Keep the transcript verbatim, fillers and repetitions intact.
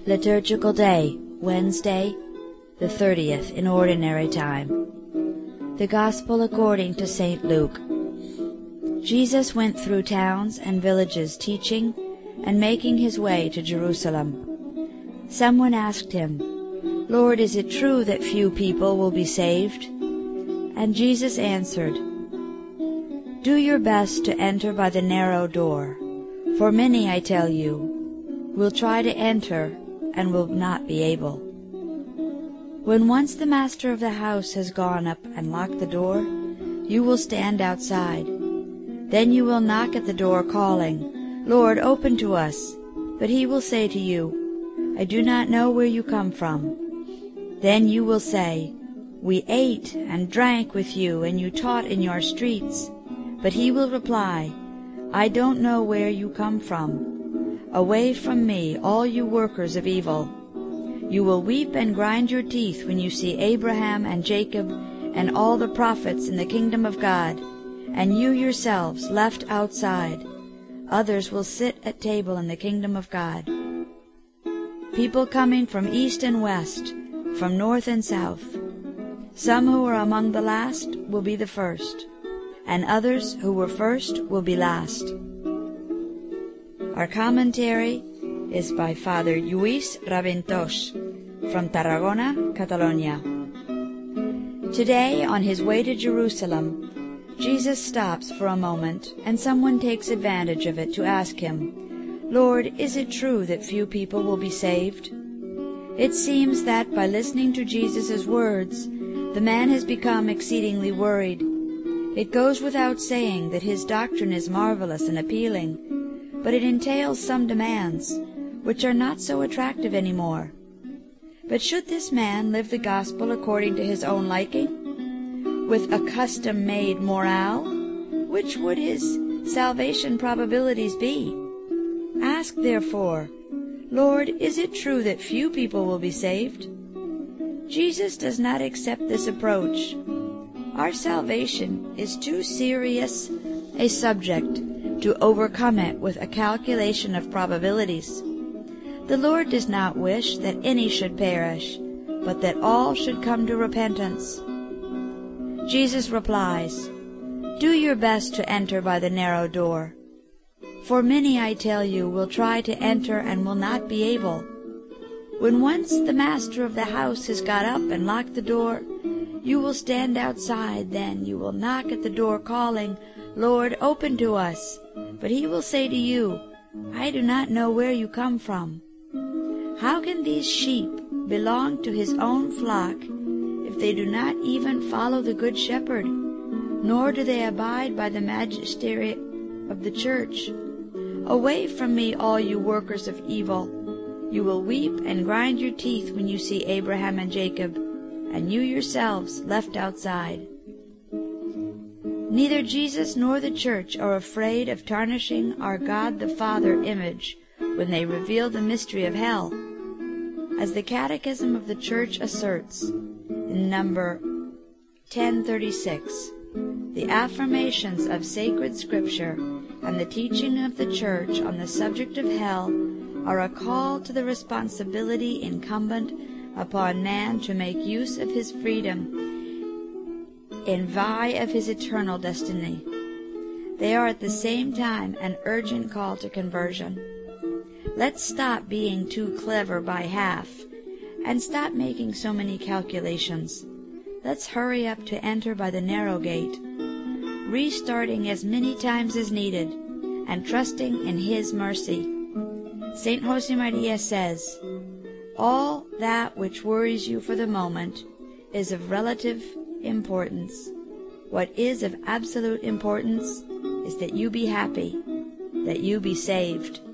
Liturgical Day, Wednesday, the thirtieth in Ordinary Time. The Gospel according to Saint Luke. Jesus went through towns and villages teaching and making his way to Jerusalem. Someone asked him, "Lord, is it true that few people will be saved?" And Jesus answered, "Do your best to enter by the narrow door, for many, I tell you, will try to enter and will not be able. When once the master of the house has gone up and locked the door, you will stand outside. Then you will knock at the door, calling, 'Lord, open to us.' But he will say to you, 'I do not know where you come from.' Then you will say, 'We ate and drank with you, and you taught in your streets.' But he will reply, 'I don't know where you come from. Away from me, all you workers of evil.' You will weep and grind your teeth when you see Abraham and Jacob and all the prophets in the kingdom of God, and you yourselves left outside. Others will sit at table in the kingdom of God. People coming from east and west, from north and south. Some who are among the last will be the first, and others who were first will be last." Our commentary is by Father Lluís Raventós from Tarragona, Catalonia. Today, on his way to Jerusalem, Jesus stops for a moment, and someone takes advantage of it to ask him, "Lord, is it true that few people will be saved?" It seems that by listening to Jesus' words, the man has become exceedingly worried. It goes without saying that his doctrine is marvelous and appealing, but it entails some demands, which are not so attractive anymore. But should this man live the gospel according to his own liking, with a custom-made morale? Which would his salvation probabilities be? Ask, therefore, "Lord, is it true that few people will be saved?" Jesus does not accept this approach. Our salvation is too serious a subject to overcome it with a calculation of probabilities. The Lord does not wish that any should perish, but that all should come to repentance. Jesus replies, "Do your best to enter by the narrow door. For many, I tell you, will try to enter and will not be able. When once the master of the house has got up and locked the door, you will stand outside. Then you will knock at the door, calling, 'Lord, open to us.' But he will say to you, 'I do not know where you come from.' How can these sheep belong to his own flock if they do not even follow the Good Shepherd, nor do they abide by the magistracy of the church? Away from me, all you workers of evil. You will weep and grind your teeth when you see Abraham and Jacob, and you yourselves left outside." Neither Jesus nor the Church are afraid of tarnishing our God the Father image when they reveal the mystery of hell. As the Catechism of the Church asserts, in number ten thirty-six, the affirmations of sacred Scripture and the teaching of the Church on the subject of hell are a call to the responsibility incumbent upon man to make use of his freedom in view of his eternal destiny. They are at the same time an urgent call to conversion. Let's stop being too clever by half, and stop making so many calculations. Let's hurry up to enter by the narrow gate, restarting as many times as needed, and trusting in his mercy. Saint Josemaria says, "All that which worries you for the moment is of relative importance. What is of absolute importance is that you be happy, that you be saved."